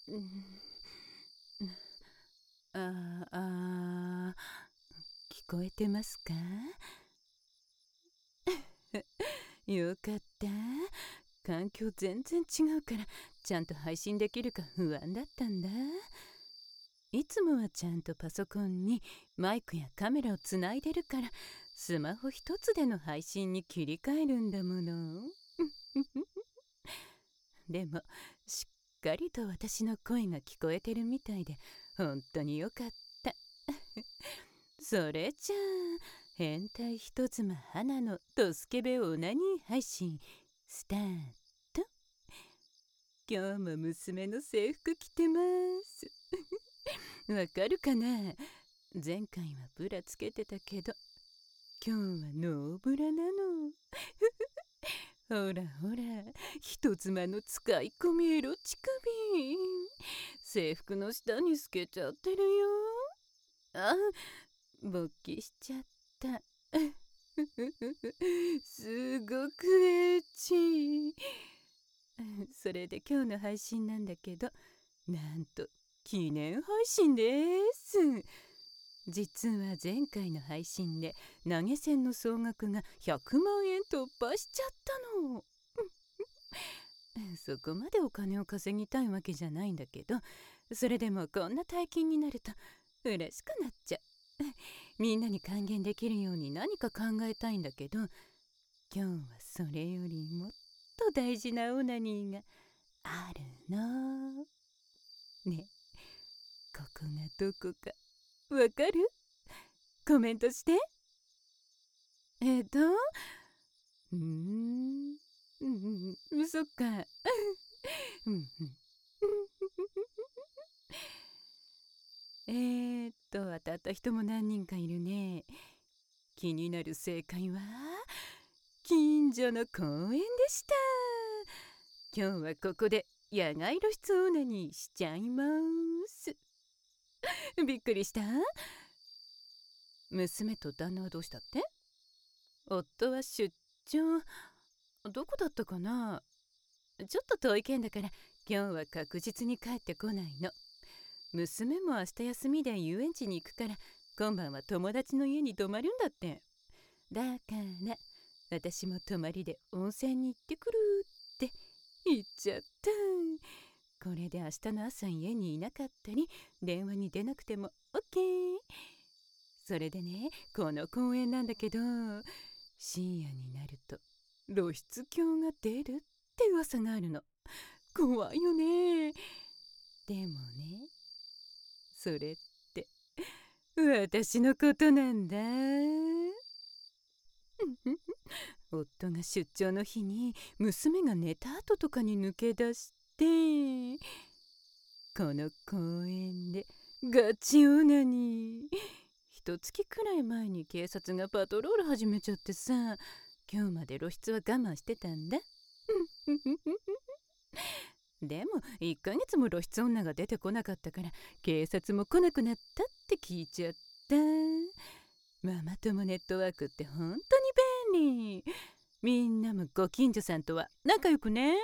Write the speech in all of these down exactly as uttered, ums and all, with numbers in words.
うん、ああ、聞こえてますか？よかった。環境全然違うからちゃんと配信できるか不安だったんだ。いつもはちゃんとパソコンにマイクやカメラをつないでるからスマホ一つでの配信に切り替えるんだもの。でもしっかりと私の声が聞こえてるみたいで本当によかった。それじゃあ変態人妻花のドスケベオナニー配信スタート。今日も娘の制服着てます。わかるかな？前回はブラつけてたけど今日はノーブラなの。ほらほら、人妻の使い込みエロチカビン制服の下に透けちゃってるよ。あ、勃起しちゃった。すごくエッチ。それで今日の配信なんだけど、なんと記念配信です。実は前回の配信で投げ銭の総額がひゃくまんえん突破しちゃったの。そこまでお金を稼ぎたいわけじゃないんだけど、それでもこんな大金になると嬉しくなっちゃう。みんなに還元できるように何か考えたいんだけど、今日はそれよりもっと大事なオナニーがあるの。ね、ここがどこかわかる？コメントして。えっとうーんうんうん、そっか。うんうん。えーっと当たった人も何人かいるね。気になる正解は近所の公園でした。今日はここで野外露出オナニーしちゃいます。びっくりした？娘と旦那はどうしたって？夫は出張。どこだったかな？ちょっと遠い県だから今日は確実に帰ってこないの。娘も明日休みで遊園地に行くから今晩は友達の家に泊まるんだって。だから私も泊まりで温泉に行ってくるって言っちゃった。これで明日の朝家にいなかったり電話に出なくても OK。 それでね、この公園なんだけど深夜になると露出狂が出るって噂があるの。怖いよね。でもね、それって私のことなんだ。夫が出張の日に娘が寝た後とかに抜け出してこの公園でガチオナニー。一月くらい前に警察がパトロール始めちゃってさ、今日まで露出は我慢してたんだ。でもいっかげつも露出女が出てこなかったから警察も来なくなったって聞いちゃった。ママ友ネットワークって本当に便利。みんなもご近所さんとは仲良くね。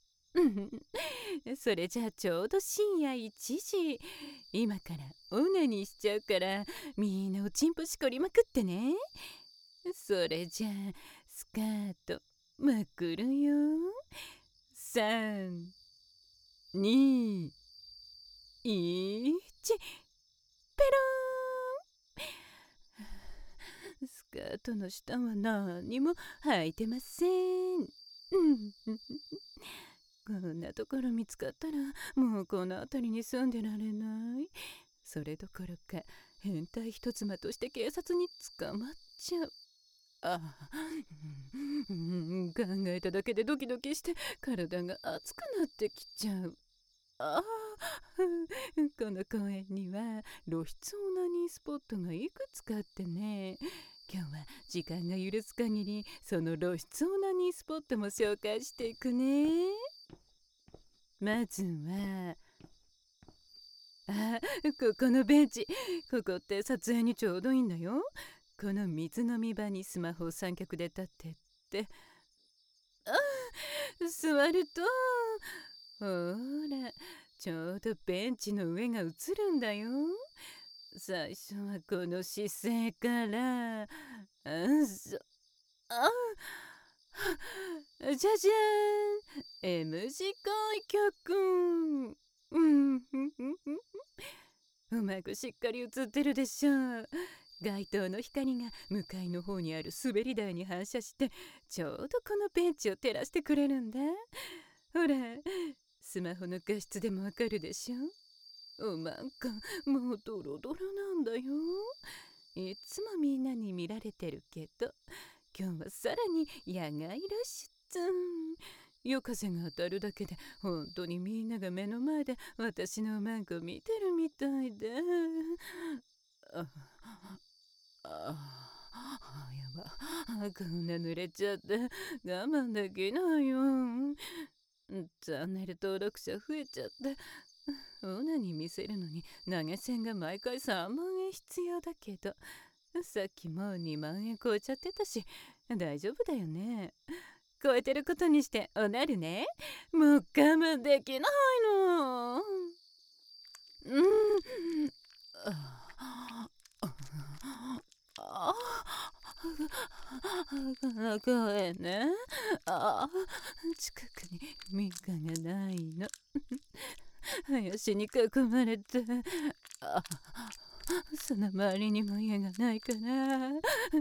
それじゃあちょうど深夜いちじ、今からオナニーしちゃうからみんなおちんぽしこりまくってね。それじゃあスカートまくるよ。さんにいち、ペローン。スカートの下は何も履いてません。こんなところ見つかったらもうこの辺りに住んでられない。それどころか変態人妻として警察に捕まっちゃう。ああ、うん、考えただけでドキドキして体が熱くなってきちゃう。ああ、この公園には露出オナニースポットがいくつかあってね、今日は時間が許す限りその露出オナニースポットも紹介していくね。まずはあ、ここのベンチ、ここって撮影にちょうどいいんだよ。この水飲み場にスマホを三脚で立ってって、あ、座るとほらちょうどベンチの上が映るんだよ。最初はこの姿勢から、うんそあじゃじゃーん エム 字開脚。うんうまくしっかり映ってるでしょう。街灯の光が向かいの方にある滑り台に反射して、ちょうどこのベンチを照らしてくれるんだ。ほら、スマホの画質でもわかるでしょ。おまんかもうドロドロなんだよ。いつもみんなに見られてるけど、今日はさらに野外露出。夜風が当たるだけで本当にみんなが目の前で私のおまんこ見てるみたいで。ああやば、こんな濡れちゃって我慢できないよ。チャンネル登録者増えちゃって、オナに見せるのに投げ銭が毎回さんまんえん必要だけど、さっきもうにまんえん超えちゃってたし大丈夫だよね。超えてることにしておなるね。もう我慢できないの。うんああごめんね。あ近くに民家がないの。林に囲まれて、あその周りにも家がないから、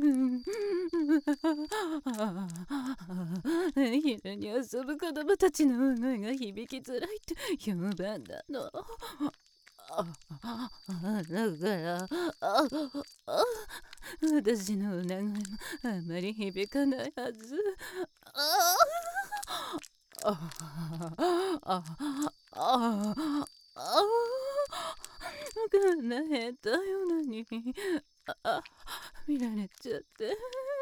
昼に遊ぶ子供たちの声が響きづらいって評判なの。だから私の歌声もあまり響かないはず。あああああこんな変態よなにあ見られちゃって。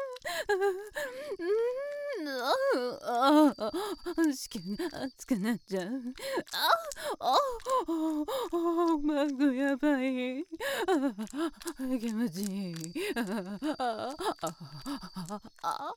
ああ子宮が熱くなっちゃう。あああマンゴやばい。あ気持ちいい。あああ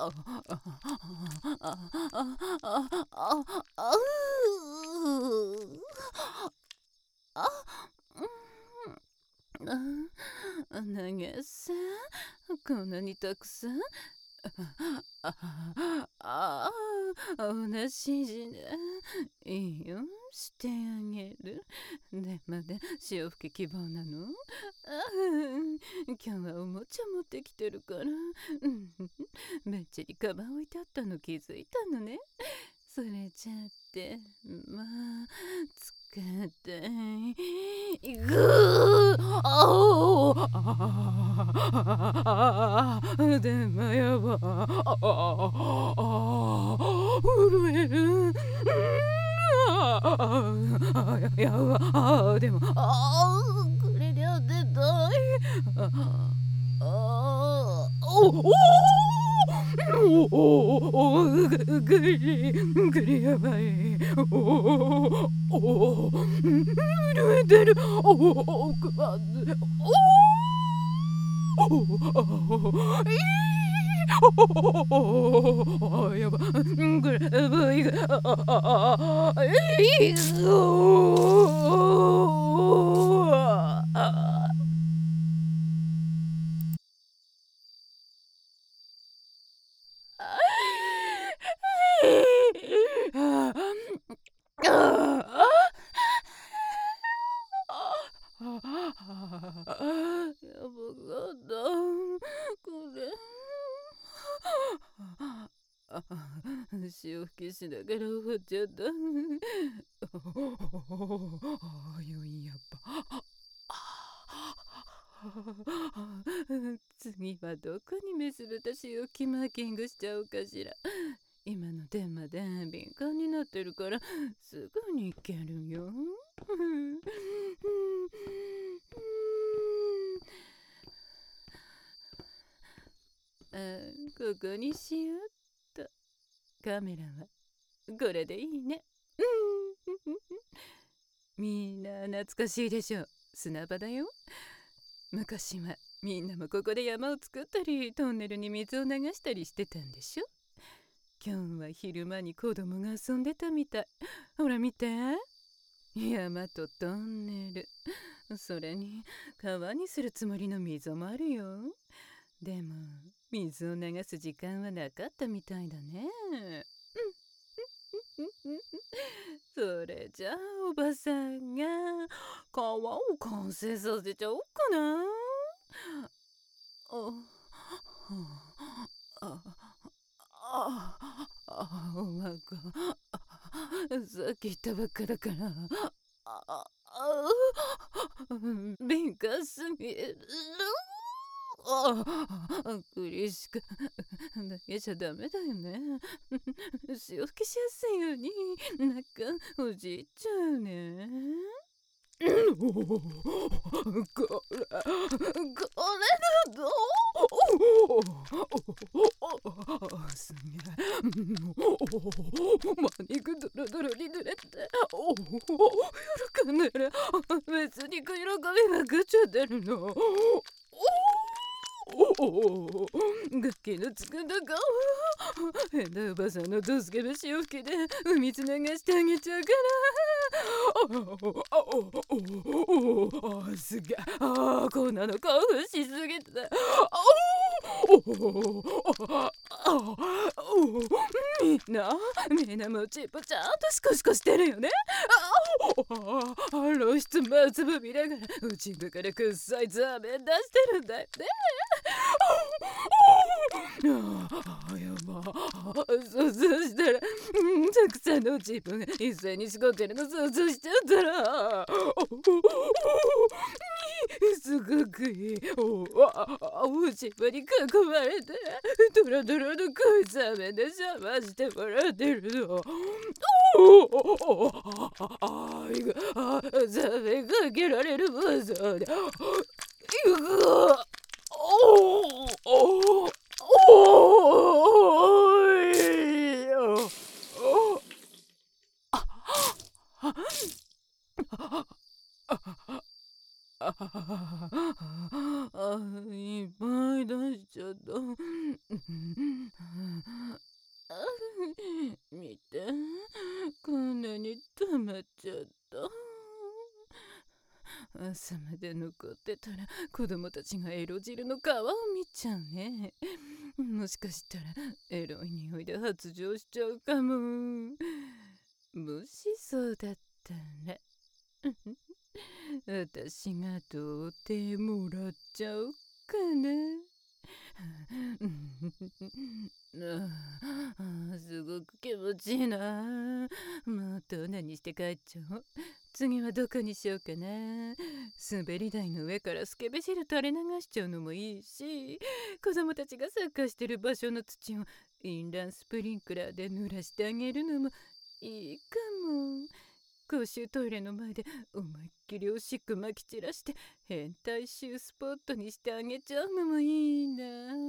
投げ銭こんなにたくさん。ああ同じ字ね。いいよしてあげる。でまだ潮吹き希望なの。今日はおもちゃ持ってきてるから。めっちゃにカバン置いてあったの気づいたのね。それじゃってまあ使っていく。ああでもやばああ震える。あやばあでもあこれで当てたい。あおおおおおぐぐりぐりやばい。おおお震えてる。おおくわずおおいおやばぐればいがああいぞあやばかったこれ。潮吹きしながら終わっちゃった。よいやっぱ。次はどこにメス豚潮吹きマーキングしちゃおうかしら。今の電話で敏感になってるからすぐに行けるよ。あここにしようっと。カメラはこれでいいね。みんな懐かしいでしょ。砂場だよ。昔はみんなもここで山を作ったりトンネルに水を流したりしてたんでしょ。今日は昼間に子供が遊んでたみたい。ほら見て。 山とトンネル、それに川にするつもりの溝もあるよ。でも水を流す時間はなかったみたいだね。それじゃあおばさんが川を完成させちゃおうかな。ああああおまがさっき言ったばっかだからああ敏感すぎる。ああ苦しくだけじゃダメだよね。潮吹きしやすいようになんかおじいちゃうね。これこれだぞ。すげえ。マニクドロドロに濡れておお喜んでる。別に喜びまくっちゃってるの。おお楽器のつくんだか変なおばさんの助け飯を吹きで海つ流してあげちゃうからあすげえあこんなの興奮しすぎてみんなみんなもちっぽちゃんとシコシコしてるよね。露出まつぶ見ながら内部からくっさいザーメン出してるんだよね。あやば想像したらたくさんの自分が一斉にしこってるの想像しちゃったらすごくいいお内部に囲まれてドロドロの濃いザーメンでシャワーしてもらってるの。愛がザーメンが開けられる技だ。おおおあいっぱい出しちゃった。見てこんなに溜まっちゃった。朝まで残ってたら子供たちがエロ汁の皮を見ちゃうね。もしかしたらエロい匂いで発情しちゃうかも。もしそうだったら私がどうてもらっちゃおうかな。ああすごく気持ちいいな。もっと何して帰っちゃおう。次はどこにしようかな。滑り台の上からスケベ汁垂れ流しちゃうのもいいし、子供たちがサッカーしてる場所の土をインランスプリンクラーで濡らしてあげるのもいいかも。公衆トイレの前で思いっきりおしっこまき散らして変態臭スポットにしてあげちゃうのもいいな。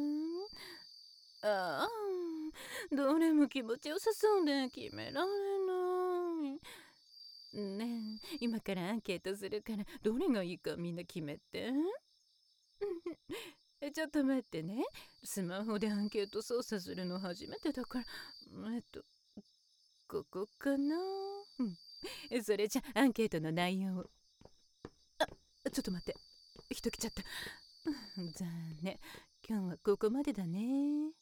ああどれも気持ちよさそうで決められない。ねえ今からアンケートするからどれがいいかみんな決めて。ちょっと待ってね。スマホでアンケート操作するの初めてだからえっとここかな。うんそれじゃアンケートの内容。あちょっと待って人来ちゃった。残念今日はここまでだね。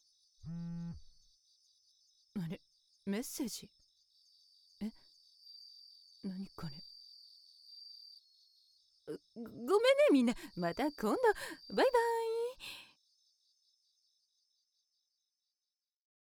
あれメッセージえ何これ。ごめんねみんなまた今度バイバイ。